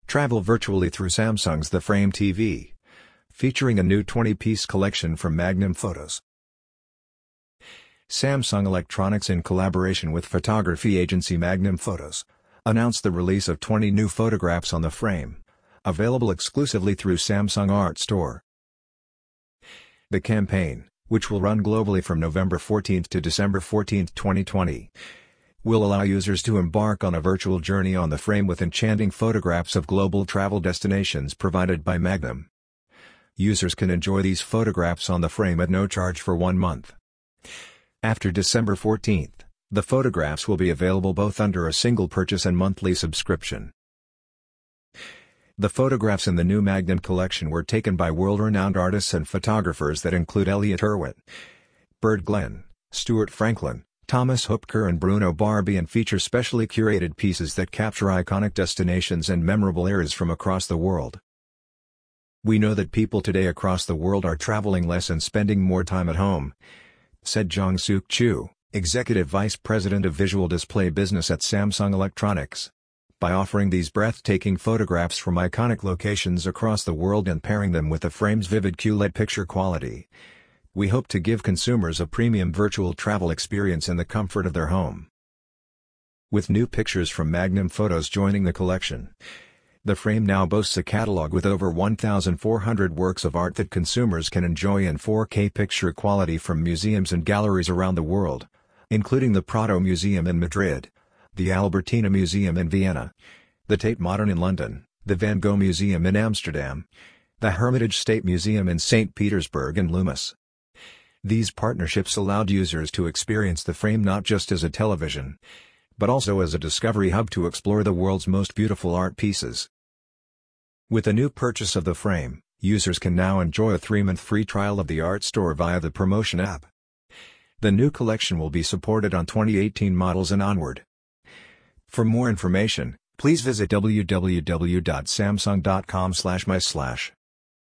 Travel virtually through Samsung's The Frame TV, featuring a new 20-piece collection from Magnum Photos. Samsung Electronics, in collaboration with photography agency Magnum Photos, announced the release of 20 new photographs on The Frame, available exclusively through Samsung Art Store. The campaign, which will run globally from November 14 to December 14, 2020, will allow users to embark on a virtual journey on The Frame with enchanting photographs of global travel destinations provided by Magnum. Users can enjoy these photographs on The Frame at no charge for 1 month. After December 14, the photographs will be available both under a single purchase and monthly subscription. The photographs in the new Magnum collection were taken by world-renowned artists and photographers that include Elliot Erwitt, Byrd Glenn, Stuart Franklin, Thomas Hupker and Bruno Barbie, and feature specially curated pieces that capture iconic destinations and memorable eras from across the world. "We know that people today across the world are traveling less and spending more time at home," said Jong-Suk Chu, Executive Vice President of Visual Display Business at Samsung Electronics. By offering these breathtaking photographs from iconic locations across the world and pairing them with The Frame's vivid QLED picture quality, we hope to give consumers a premium virtual travel experience in the comfort of their home. With new pictures from Magnum Photos joining the collection, The Frame now boasts a catalog with over 1,400 works of art that consumers can enjoy in 4K picture quality from museums and galleries around the world, including the Prado Museum in Madrid, the Albertina Museum in Vienna, the Tate Modern in London, the Van Gogh Museum in Amsterdam, the Hermitage State Museum in St. Petersburg and Loomis. These partnerships allowed users to experience The Frame not just as a television, but also as a discovery hub to explore the world's most beautiful art pieces. With the new purchase of The Frame, users can now enjoy a 3-month free trial of the Art Store via the promotion app. The new collection will be supported on 2018 models and onward. For more information, please visit www.samsung.com/my/.